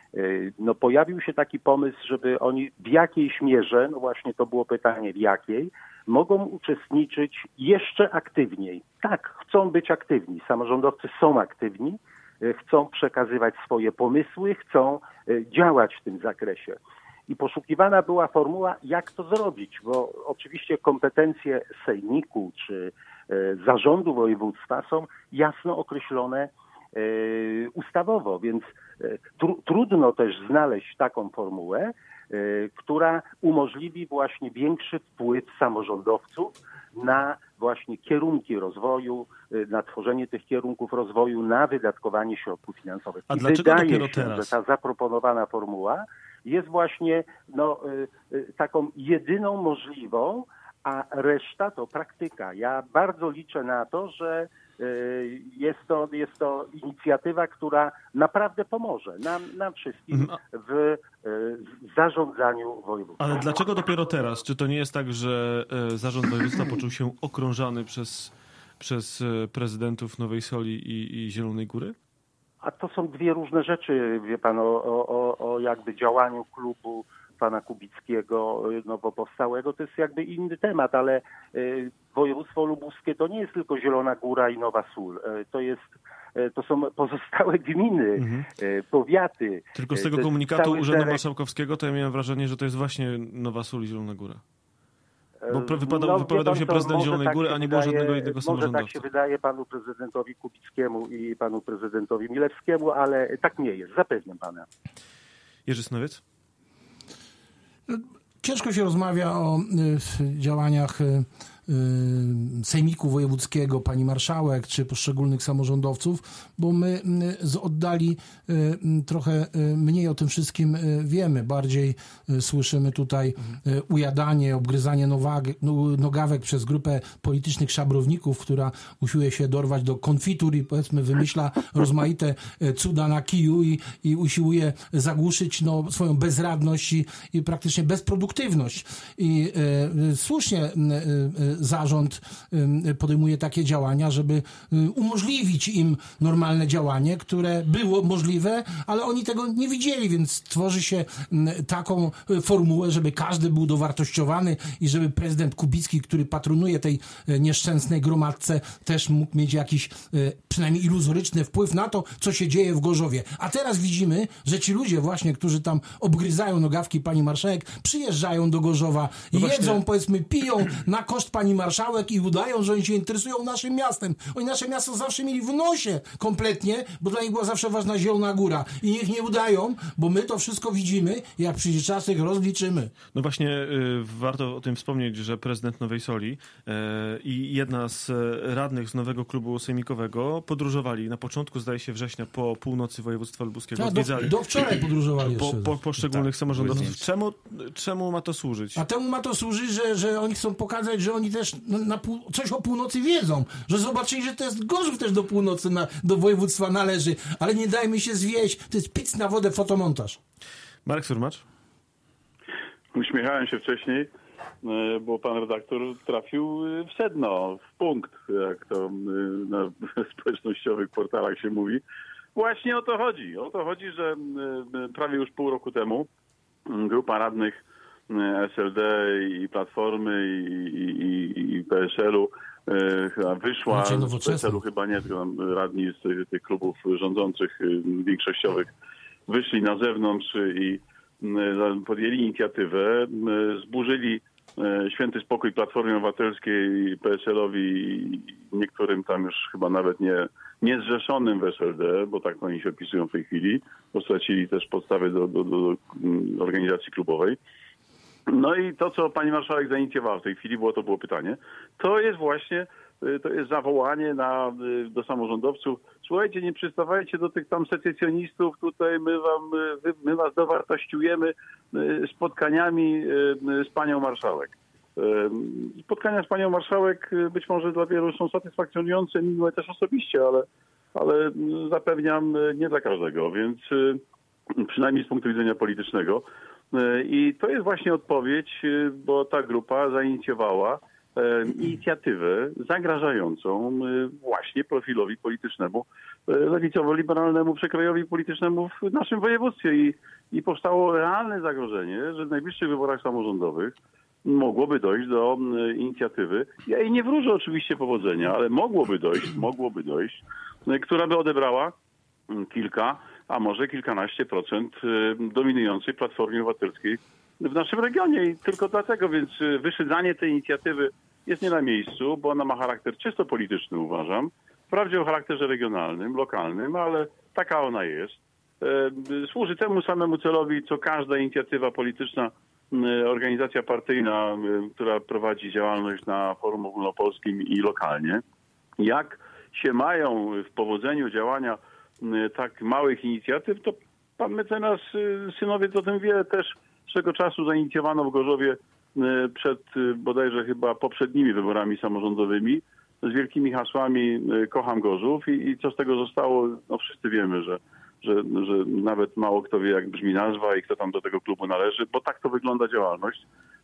no pojawił się taki pomysł, żeby oni w jakiejś mierze, no właśnie to było pytanie w jakiej, mogą uczestniczyć jeszcze aktywniej. Tak, chcą być aktywni. Samorządowcy są aktywni, chcą przekazywać swoje pomysły, chcą działać w tym zakresie. I poszukiwana była formuła, jak to zrobić, bo oczywiście kompetencje sejmiku czy zarządu województwa są jasno określone ustawowo, więc tru, trudno też znaleźć taką formułę, która umożliwi właśnie większy wpływ samorządowców na właśnie kierunki rozwoju, na tworzenie tych kierunków rozwoju, na wydatkowanie środków finansowych. A I dlaczego wydaje dopiero się, teraz? że ta zaproponowana formuła jest właśnie no, taką jedyną możliwą, a reszta to praktyka. Ja bardzo liczę na to, że jest to, jest to inicjatywa, która naprawdę pomoże nam, nam wszystkim w zarządzaniu województwem. Ale dlaczego dopiero teraz? Czy to nie jest tak, że zarząd województwa poczuł się okrążany przez, przez prezydentów Nowej Soli i, i Zielonej Góry? A to są dwie różne rzeczy, wie pan, o, o, o jakby działaniu klubu pana Kubickiego nowo powstałego. To jest jakby inny temat, ale y, województwo lubuskie to nie jest tylko Zielona Góra i Nowa Sól. Y, to jest, y, to są pozostałe gminy, mhm. y, powiaty. Tylko z tego y, komunikatu Urzędu szereg... Marszałkowskiego to ja miałem wrażenie, że to jest właśnie Nowa Sól i Zielona Góra. Bo wypadał, no, wypowiadał pan, się prezydent Zielonej tak Góry, a nie było wydaje, żadnego jednego samorządowca. Może tak się wydaje panu prezydentowi Kubickiemu i panu prezydentowi Milewskiemu, ale tak nie jest, zapewniam pana. Jerzy Snowiec? Ciężko się rozmawia o y, działaniach y, y, Sejmiku Wojewódzkiego, pani marszałek, czy poszczególnych samorządowców, bo my y, z oddali y, y, trochę y, mniej o tym wszystkim y, wiemy. Bardziej y, słyszymy tutaj y, ujadanie, obgryzanie nowag- nogawek przez grupę politycznych szabrowników, która usiłuje się dorwać do konfitur i powiedzmy wymyśla rozmaite y, cuda na kiju i, i usiłuje zagłuszyć no, swoją bezradność i, i praktycznie bezproduktywność. I y, słusznie y, y, zarząd y, podejmuje takie działania, żeby y, umożliwić im normalne działanie, które było możliwe, ale oni tego nie widzieli, więc tworzy się y, taką y, formułę, żeby każdy był dowartościowany i żeby prezydent Kubicki, który patronuje tej y, nieszczęsnej gromadce, też mógł mieć jakiś y, przynajmniej iluzoryczny wpływ na to, co się dzieje w Gorzowie. A teraz widzimy, że ci ludzie właśnie, którzy tam obgryzają nogawki pani marszałek, przyjeżdżają do Gorzowa i no jedzą, powiedzmy, piją na koszt pani marszałek i udają, że oni się interesują naszym miastem. Oni nasze miasto zawsze mieli w nosie kompletnie, bo dla nich była zawsze ważna Zielona Góra. I niech nie udają, bo my to wszystko widzimy i jak przyjdzie czas, ich rozliczymy. No właśnie y, warto o tym wspomnieć, że prezydent Nowej Soli y, i jedna z radnych z nowego klubu sejmikowego podróżowali na początku, zdaje się, września po północy województwa lubuskiego. Tak, do, do wczoraj podróżowali po, jeszcze. Po poszczególnych tak, samorządowców. Czemu, czemu ma to służyć? A temu ma to służyć, że, że oni chcą pokazać, że oni też na, na pół, coś o północy wiedzą, że zobaczyli, że to jest Gorzów też do północy, na, do województwa należy, ale nie dajmy się zwieść, to jest pic na wodę, fotomontaż. Marek Surmacz? Uśmiechałem się wcześniej, bo pan redaktor trafił w sedno, w punkt, jak to na społecznościowych portalach się mówi. Właśnie o to chodzi. O to chodzi, że prawie już pół roku temu grupa radnych S L D i Platformy i, i, i P S L-u e, chyba wyszła, z P S L-u chyba nie, tylko radni z tych, tych klubów rządzących większościowych wyszli na zewnątrz i podjęli inicjatywę, zburzyli święty spokój Platformie Obywatelskiej, P S L-owi i niektórym tam już chyba nawet nie, nie zrzeszonym w S L D, bo tak oni się opisują w tej chwili, bo stracili też podstawy do, do, do, do organizacji klubowej. No i to, co pani marszałek zainicjowała w tej chwili, było to było pytanie, to jest właśnie, to jest zawołanie na, do samorządowców. Słuchajcie, nie przystawajcie do tych tam secesjonistów, tutaj my wam, my was dowartościujemy spotkaniami z panią marszałek. Spotkania z panią marszałek być może dla wielu są satysfakcjonujące, miłe też osobiście, ale, ale zapewniam nie dla każdego, więc przynajmniej z punktu widzenia politycznego. I to jest właśnie odpowiedź, bo ta grupa zainicjowała inicjatywę zagrażającą właśnie profilowi politycznemu, lewicowo-liberalnemu przekrojowi politycznemu w naszym województwie. I, i powstało realne zagrożenie, że w najbliższych wyborach samorządowych mogłoby dojść do inicjatywy. Ja jej nie wróżę oczywiście powodzenia, ale mogłoby dojść, mogłoby dojść, która by odebrała kilka, a może kilkanaście procent dominującej Platformie Obywatelskiej w naszym regionie. I tylko dlatego więc wyszydzanie tej inicjatywy jest nie na miejscu, bo ona ma charakter czysto polityczny, uważam. Wprawdzie o charakterze regionalnym, lokalnym, ale taka ona jest. Służy temu samemu celowi, co każda inicjatywa polityczna, organizacja partyjna, która prowadzi działalność na forum ogólnopolskim i lokalnie. Jak się mają w powodzeniu działania tak małych inicjatyw, to pan mecenas Synowiec o tym wie też, swego czasu zainicjowano w Gorzowie przed bodajże chyba poprzednimi wyborami samorządowymi z wielkimi hasłami "Kocham Gorzów" i, i co z tego zostało, no wszyscy wiemy, że, że, że nawet mało kto wie, jak brzmi nazwa i kto tam do tego klubu należy, bo tak to wygląda działalność.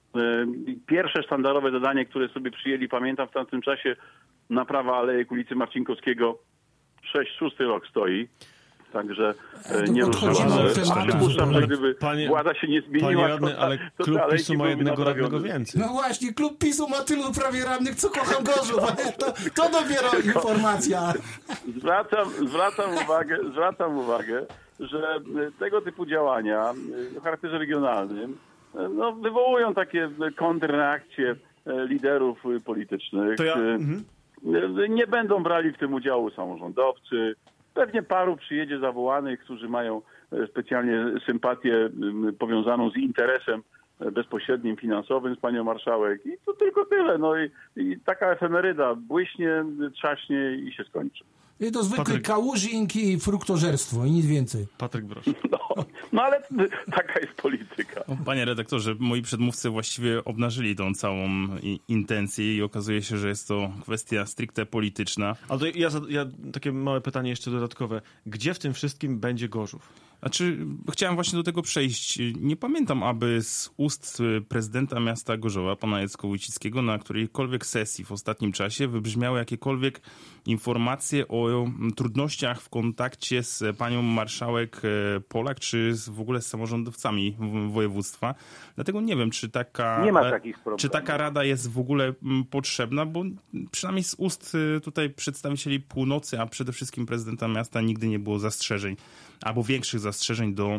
Pierwsze sztandarowe zadanie, które sobie przyjęli, pamiętam w tamtym czasie, naprawa Alejek ulicy Marcinkowskiego, sześć, szósty rok stoi. Także e, nie ruszyła. Przypuszczam, że gdyby panie, władza się nie zmieniła, panie radny, to, ale to klub te PiSu ma jednego radnego więcej. No właśnie, klub PiSu ma tylu prawie radnych, co Kocham Gorzów. To, to dopiero informacja. Zwracam, zwracam, uwagę, zwracam uwagę, że tego typu działania o charakterze regionalnym no, wywołują takie kontrreakcje liderów politycznych. To ja, mhm. Nie będą brali w tym udziału samorządowcy. Pewnie paru przyjedzie zawołanych, którzy mają specjalnie sympatię powiązaną z interesem bezpośrednim, finansowym z panią marszałek. I to tylko tyle. No i, i taka efemeryda błyśnie, trzaśnie i się skończy. I to zwykły Patryk. kałużink i fruktożerstwo i nic więcej. Patryk Brosz. No, no ale taka jest polityka. Panie redaktorze, moi przedmówcy właściwie obnażyli tą całą intencję i okazuje się, że jest to kwestia stricte polityczna. Ale to ja, ja takie małe pytanie jeszcze dodatkowe. Gdzie w tym wszystkim będzie Gorzów? Znaczy, chciałem właśnie do tego przejść. Nie pamiętam, aby z ust prezydenta miasta Gorzowa, pana Jacka-Wójcickiego, na którejkolwiek sesji w ostatnim czasie wybrzmiały jakiekolwiek informacje o trudnościach w kontakcie z panią marszałek Polak, czy z, w ogóle z samorządowcami województwa. Dlatego nie wiem, czy taka, nie ma takich problemów. Czy taka rada jest w ogóle potrzebna, bo przynajmniej z ust tutaj przedstawicieli północy, a przede wszystkim prezydenta miasta nigdy nie było zastrzeżeń, albo większych zastrzeżeń do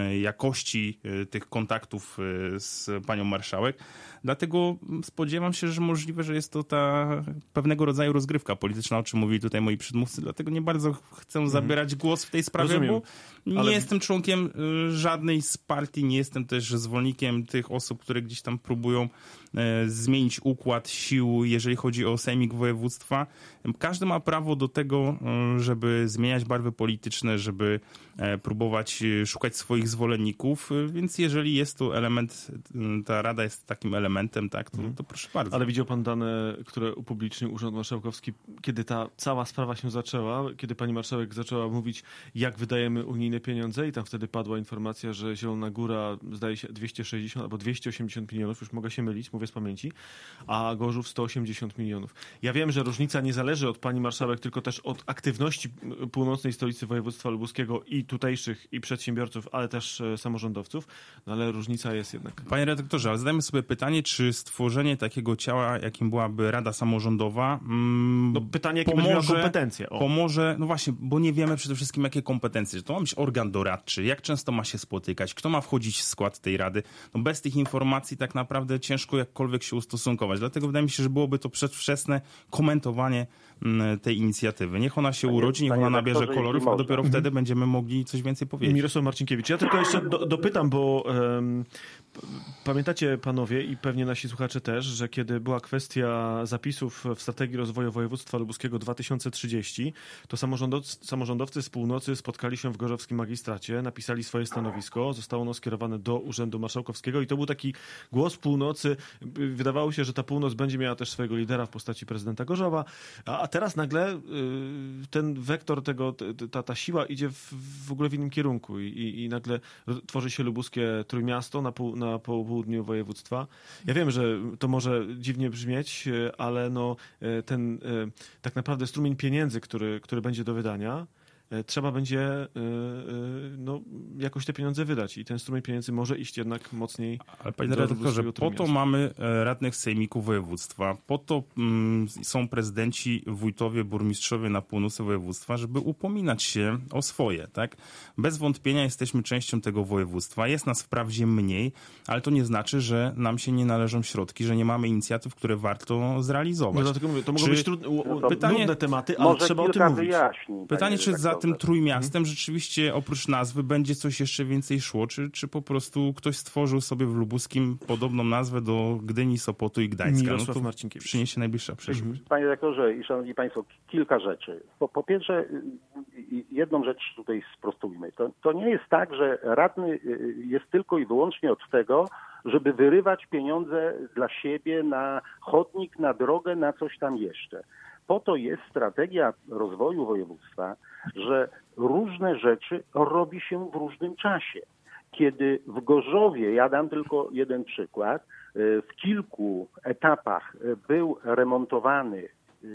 jakości tych kontaktów z panią marszałek. Dlatego spodziewam się, że możliwe, że jest to ta pewnego rodzaju rozgrywka polityczna, o czym mówili tutaj moi przedmówcy. Dlatego nie bardzo chcę zabierać głos w tej sprawie, Rozumiem, bo nie ale... jestem członkiem żadnej z partii, nie jestem też zwolennikiem tych osób, które gdzieś tam próbują zmienić układ sił, jeżeli chodzi o sejmik województwa. Każdy ma prawo do tego, żeby zmieniać barwy polityczne, żeby próbować szukać swoich zwolenników, więc jeżeli jest to element, ta rada jest takim elementem, tak, to, to proszę bardzo. Ale widział pan dane, które upublicznił Urząd Marszałkowski, kiedy ta cała sprawa się zaczęła, kiedy pani marszałek zaczęła mówić, jak wydajemy unijne pieniądze i tam wtedy padła informacja, że Zielona Góra zdaje się dwieście sześćdziesiąt albo dwieście osiemdziesiąt milionów, już mogę się mylić, mówię z pamięci, a Gorzów sto osiemdziesiąt milionów. Ja wiem, że różnica nie zależy od pani marszałek, tylko też od aktywności północnej stolicy województwa lubuskiego i tutejszych i przedsiębiorców, ale też samorządowców, no ale różnica jest jednak. Panie redaktorze, ale zadajmy sobie pytanie, czy stworzenie takiego ciała, jakim byłaby Rada Samorządowa, mm, no pytanie, jakie pomoże, będzie miała kompetencje. O. Pomoże, no właśnie, bo nie wiemy przede wszystkim, jakie kompetencje. To ma być organ doradczy, jak często ma się spotykać, kto ma wchodzić w skład tej Rady. No bez tych informacji tak naprawdę ciężko jakkolwiek się ustosunkować. Dlatego wydaje mi się, że byłoby to przedwczesne komentowanie tej inicjatywy. Niech ona się panie, urodzi, niech ona nabierze kolorów, a dopiero mhm. wtedy będziemy mogli coś więcej powiedzieć. Mirosław Marcinkiewicz. Ja tylko jeszcze do, dopytam, bo um, pamiętacie panowie i pewnie nasi słuchacze też, że kiedy była kwestia zapisów w strategii rozwoju województwa lubuskiego dwa tysiące trzydzieści, to samorządowcy, samorządowcy z północy spotkali się w gorzowskim magistracie, napisali swoje stanowisko, zostało ono skierowane do Urzędu Marszałkowskiego i to był taki głos północy. Wydawało się, że ta północ będzie miała też swojego lidera w postaci prezydenta Gorzowa, a, a teraz nagle y, ten wektor tego, ta, ta siła idzie w, w ogóle w innym kierunku i, i, i nagle tworzy się lubuskie trójmiasto na, pół, na południu województwa. Ja wiem, że to może dziwnie brzmieć, ale no ten tak naprawdę strumień pieniędzy, który, który będzie do wydania, trzeba będzie no, jakoś te pieniądze wydać i ten strumień pieniędzy może iść jednak mocniej. Ale panie redaktorze, po to mamy radnych sejmików województwa, po to mm, są prezydenci, wójtowie, burmistrzowie na północy województwa, żeby upominać się o swoje, tak? Bez wątpienia jesteśmy częścią tego województwa, jest nas wprawdzie mniej, ale to nie znaczy, że nam się nie należą środki, że nie mamy inicjatyw, które warto zrealizować. No dlatego mówię, to mogą czy... być trudne, no pytanie, nudne tematy, ale trzeba o tym mówić. Wyjaśnień, Pytanie, czy za tym trójmiastem Mhm. rzeczywiście oprócz nazwy będzie coś jeszcze więcej szło, czy, czy po prostu ktoś stworzył sobie w Lubuskim podobną nazwę do Gdyni, Sopotu i Gdańska. Mirosław no to Marcinkiewicz. przyniesie najbliższa przyszłość. Mhm. Panie redaktorze i szanowni państwo, kilka rzeczy. Po, po pierwsze, jedną rzecz tutaj sprostujmy. To, to nie jest tak, że radny jest tylko i wyłącznie od tego, żeby wyrywać pieniądze dla siebie na chodnik, na drogę, na coś tam jeszcze. Po to jest strategia rozwoju województwa, że różne rzeczy robi się w różnym czasie. Kiedy w Gorzowie, ja dam tylko jeden przykład, w kilku etapach był remontowany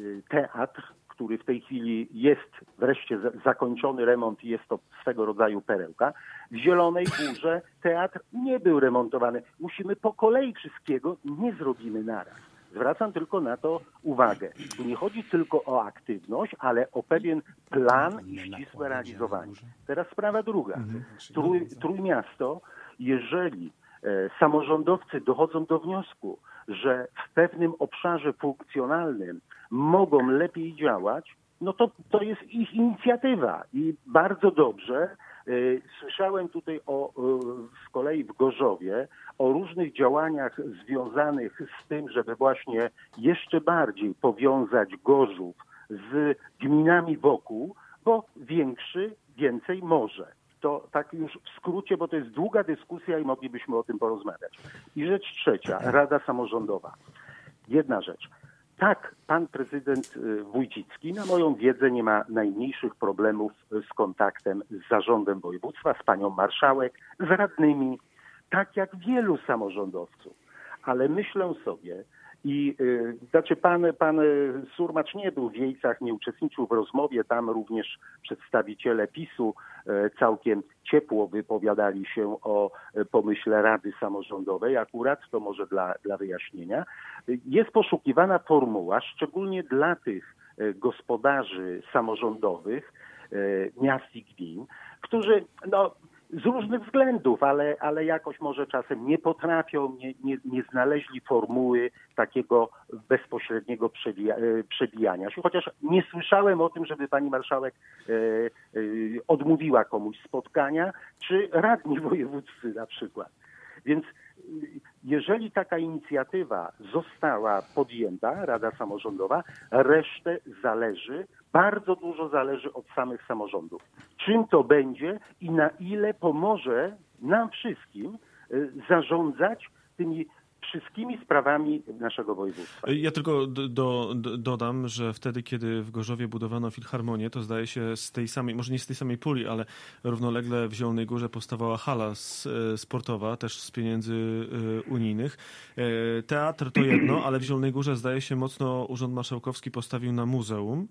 teatr, który w tej chwili jest wreszcie zakończony remont i jest to swego rodzaju perełka. W Zielonej Górze teatr nie był remontowany. Musimy po kolei wszystkiego, nie zrobimy naraz. Zwracam tylko na to uwagę. Tu nie chodzi tylko o aktywność, ale o pewien plan i ścisłe realizowanie. Teraz sprawa druga. Trój, Trójmiasto, jeżeli e, samorządowcy dochodzą do wniosku, że w pewnym obszarze funkcjonalnym mogą lepiej działać, no to to jest ich inicjatywa i bardzo dobrze. Słyszałem tutaj o, z kolei w Gorzowie o różnych działaniach związanych z tym, żeby właśnie jeszcze bardziej powiązać Gorzów z gminami wokół, bo większy więcej może. To tak już w skrócie, bo to jest długa dyskusja i moglibyśmy o tym porozmawiać. I rzecz trzecia, Rada Samorządowa. Jedna rzecz. Tak, pan prezydent Wójcicki, na moją wiedzę, nie ma najmniejszych problemów z kontaktem z zarządem województwa, z panią marszałek, z radnymi, tak jak wielu samorządowców. Ale myślę sobie, i y, znaczy pan, pan Surmacz nie był w Wiejcach, nie uczestniczył w rozmowie, tam również przedstawiciele PiSu y, całkiem ciepło wypowiadali się o y, pomyśle Rady Samorządowej, akurat to może dla, dla wyjaśnienia. Y, jest poszukiwana formuła, szczególnie dla tych y, gospodarzy samorządowych y, miast i gmin, którzy no z różnych względów, ale, ale jakoś może czasem nie potrafią, nie, nie, nie znaleźli formuły takiego bezpośredniego przebija, przebijania się. Chociaż nie słyszałem o tym, żeby pani marszałek e, e, odmówiła komuś spotkania, czy radni wojewódzcy na przykład. Więc jeżeli taka inicjatywa została podjęta, Rada Samorządowa, resztę zależy, bardzo dużo zależy od samych samorządów. Czym to będzie i na ile pomoże nam wszystkim zarządzać tymi wszystkimi sprawami naszego województwa. Ja tylko do, do, dodam, że wtedy, kiedy w Gorzowie budowano Filharmonię, to zdaje się z tej samej, może nie z tej samej puli, ale równolegle w Zielonej Górze powstawała hala sportowa, też z pieniędzy unijnych. Teatr to jedno, ale w Zielonej Górze zdaje się mocno Urząd Marszałkowski postawił na muzeum.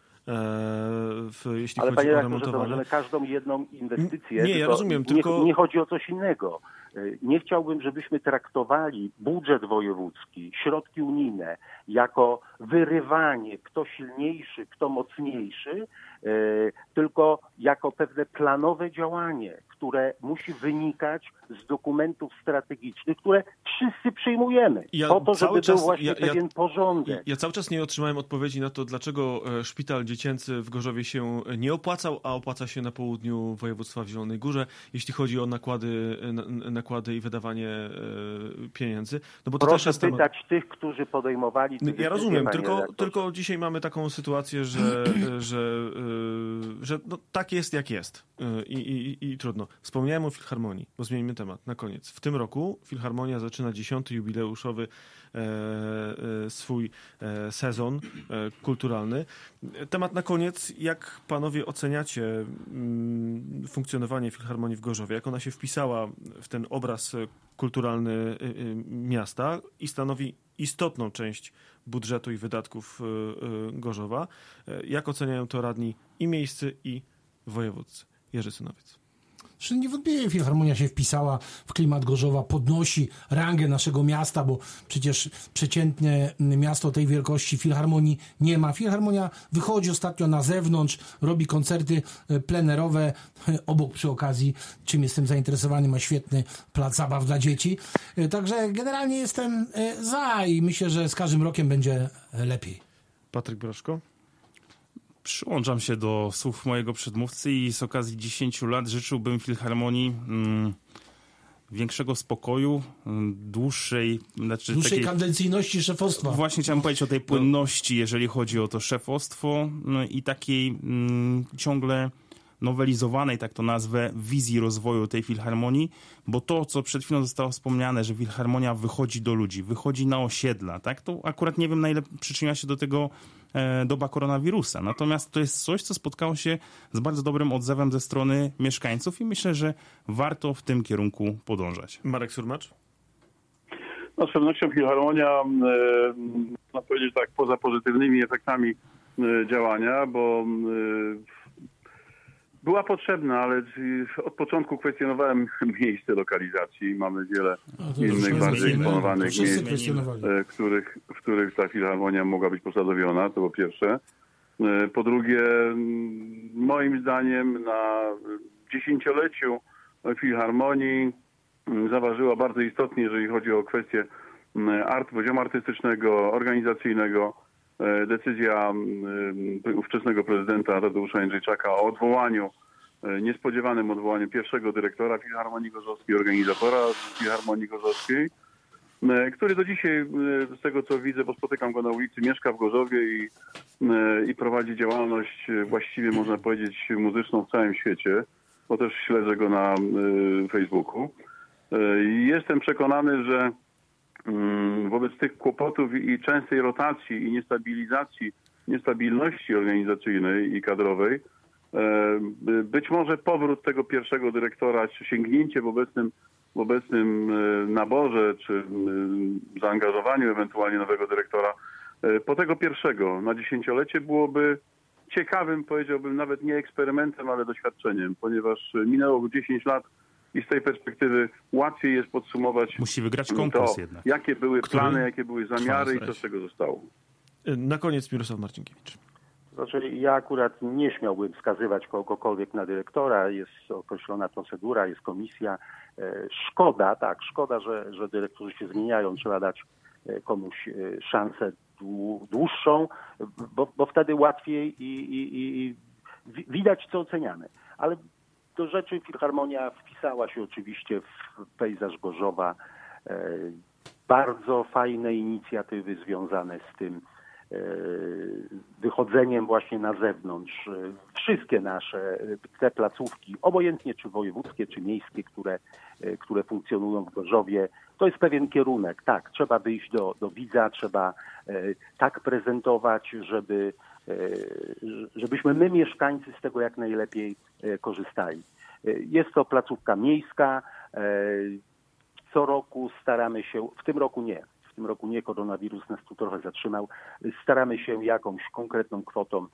W, jeśli ale chodzi panie o remontowanie. To możemy każdą jedną inwestycję. Nie, ja rozumiem, nie, tylko... nie chodzi o coś innego. Nie chciałbym, żebyśmy traktowali budżet wojewódzki, środki unijne jako wyrywanie, kto silniejszy, kto mocniejszy, tylko jako pewne planowe działanie, które musi wynikać z dokumentów strategicznych, które wszyscy przyjmujemy, ja po to, żeby czas, był właśnie ja, pewien ja, porządek. Ja cały czas nie otrzymałem odpowiedzi na to, dlaczego szpital dziecięcy w Gorzowie się nie opłacał, a opłaca się na południu województwa w Zielonej Górze, jeśli chodzi o nakłady, nakłady i wydawanie pieniędzy. No bo to Proszę też jest pytać temat... tych, którzy podejmowali te Ja rozumiem, tylko, redaktorze. tylko dzisiaj mamy taką sytuację, że, że, że no, tak jest, jak jest. I, i, I trudno. Wspomniałem o Filharmonii, bo zmienimy temat na koniec. W tym roku Filharmonia zaczyna dziesiąty jubileuszowy e, swój e, sezon e, kulturalny. Temat na koniec. Jak panowie oceniacie m, funkcjonowanie Filharmonii w Gorzowie? Jak ona się wpisała w ten obraz kulturalny y, y, miasta i stanowi istotną część budżetu i wydatków y, y, Gorzowa? Jak oceniają to radni i miejscy, i w województwie. Jerzy Synowiec. Niewątpliwie Filharmonia się wpisała w klimat Gorzowa, podnosi rangę naszego miasta, bo przecież przeciętne miasto tej wielkości Filharmonii nie ma. Filharmonia wychodzi ostatnio na zewnątrz, robi koncerty plenerowe, obok przy okazji, czym jestem zainteresowany, ma świetny plac zabaw dla dzieci. Także generalnie jestem za i myślę, że z każdym rokiem będzie lepiej. Patryk Broszko. Przyłączam się do słów mojego przedmówcy i z okazji dziesięciu lat życzyłbym Filharmonii mm, większego spokoju, dłuższej... Znaczy dłuższej takiej, kadencyjności szefostwa. Właśnie chciałem powiedzieć o tej płynności, jeżeli chodzi o to szefostwo no, i takiej mm, ciągle nowelizowanej, tak to nazwę, wizji rozwoju tej Filharmonii, bo to, co przed chwilą zostało wspomniane, że Filharmonia wychodzi do ludzi, wychodzi na osiedla, tak, to akurat nie wiem, na ile przyczynia się do tego e, doba koronawirusa. Natomiast to jest coś, co spotkało się z bardzo dobrym odzewem ze strony mieszkańców i myślę, że warto w tym kierunku podążać. Marek Surmacz? No, z pewnością Filharmonia, e, można powiedzieć tak, poza pozytywnymi efektami e, działania, bo e, była potrzebna, ale od początku kwestionowałem miejsce lokalizacji. Mamy wiele innych bardziej eksponowanych miejsc, w których, w których ta Filharmonia mogła być posadowiona, to po pierwsze. Po drugie, moim zdaniem na dziesięcioleciu Filharmonii zaważyła bardzo istotnie, jeżeli chodzi o kwestię art, poziomu artystycznego, organizacyjnego, decyzja ówczesnego prezydenta Tadeusza Jędrzejczaka o odwołaniu, niespodziewanym odwołaniu pierwszego dyrektora Filharmonii Gorzowskiej, organizatora Filharmonii Gorzowskiej, który do dzisiaj, z tego co widzę, bo spotykam go na ulicy, mieszka w Gorzowie i, i prowadzi działalność właściwie, można powiedzieć, muzyczną w całym świecie, bo też śledzę go na Facebooku. Jestem przekonany, że wobec tych kłopotów i częstej rotacji i niestabilizacji, niestabilności organizacyjnej i kadrowej, być może powrót tego pierwszego dyrektora, czy sięgnięcie w obecnym, w obecnym naborze, czy zaangażowaniu ewentualnie nowego dyrektora po tego pierwszego na dziesięciolecie byłoby ciekawym, powiedziałbym, nawet nie eksperymentem, ale doświadczeniem, ponieważ minęło dziesięć lat i z tej perspektywy łatwiej jest podsumować Musi wygrać konkurs to, jednak. jakie były Który plany, jakie były zamiary i co z tego zostało. Na koniec Mirosław Marcinkiewicz. Znaczy, ja akurat nie śmiałbym wskazywać kogokolwiek na dyrektora. Jest określona procedura, jest komisja. Szkoda, tak, szkoda, że, że dyrektorzy się zmieniają. Trzeba dać komuś szansę dłuższą, bo, bo wtedy łatwiej i, i, i widać, co oceniamy. Ale do rzeczy Filharmonia wpisała się oczywiście w pejzaż Gorzowa. Bardzo fajne inicjatywy związane z tym wychodzeniem właśnie na zewnątrz. Wszystkie nasze te placówki, obojętnie czy wojewódzkie, czy miejskie, które, które funkcjonują w Gorzowie, to jest pewien kierunek. Tak, trzeba wyjść do, do widza, trzeba tak prezentować, żeby, żebyśmy my, mieszkańcy, z tego jak najlepiej korzystali. Jest to placówka miejska. Co roku staramy się, w tym roku nie, w tym roku nie, koronawirus nas tu trochę zatrzymał, staramy się jakąś konkretną kwotą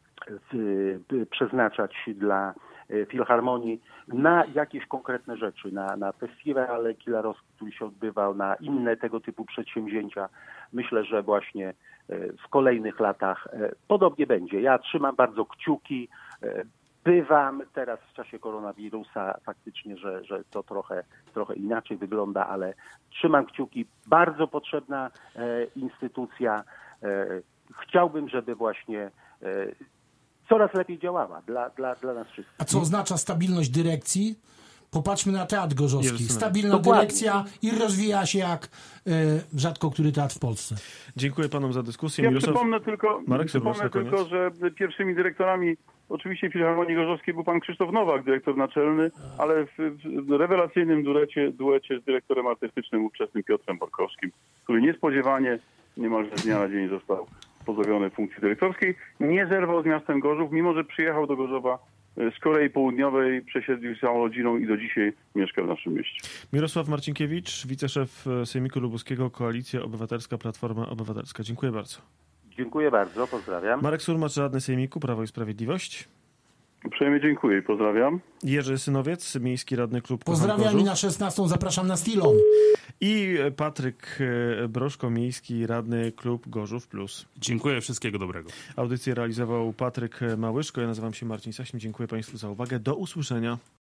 przeznaczać dla Filharmonii na jakieś konkretne rzeczy, na, na festiwal Kilarowski, który się odbywał, na inne tego typu przedsięwzięcia. Myślę, że właśnie w kolejnych latach podobnie będzie. Ja trzymam bardzo kciuki. Bywam teraz w czasie koronawirusa faktycznie, że, że to trochę, trochę inaczej wygląda, ale trzymam kciuki. Bardzo potrzebna e, instytucja. E, chciałbym, żeby właśnie e, coraz lepiej działała dla, dla, dla nas wszystkich. A co oznacza stabilność dyrekcji? Popatrzmy na Teatr Gorzowski. Stabilna Dokładnie. dyrekcja i rozwija się jak e, rzadko który teatr w Polsce. Dziękuję panom za dyskusję. Ja Mirosław... przypomnę tylko, Marek, przypomnę tylko, że pierwszymi dyrektorami oczywiście Filharmonii Gorzowskiej był pan Krzysztof Nowak, dyrektor naczelny, ale w, w rewelacyjnym duecie, duecie z dyrektorem artystycznym ówczesnym Piotrem Borkowskim, który niespodziewanie niemalże z dnia na dzień został pozbawiony funkcji dyrektorskiej. Nie zerwał z miastem Gorzów, mimo że przyjechał do Gorzowa z Korei Południowej, przesiedlił się całą rodziną i do dzisiaj mieszka w naszym mieście. Mirosław Marcinkiewicz, wiceszef Sejmiku Lubuskiego, Koalicja Obywatelska, Platforma Obywatelska. Dziękuję bardzo. Dziękuję bardzo, pozdrawiam. Marek Surmacz, radny Sejmiku, Prawo i Sprawiedliwość. Uprzejmie dziękuję i pozdrawiam. Jerzy Synowiec, miejski radny klub Pozdrawiam Kocham i Gorzów. na szesnastą zapraszam na Stilon. I Patryk Broszko, miejski radny klub Gorzów Plus. Dziękuję, wszystkiego dobrego. Audycję realizował Patryk Małyszko, ja nazywam się Marcin Sasin. Dziękuję Państwu za uwagę. Do usłyszenia.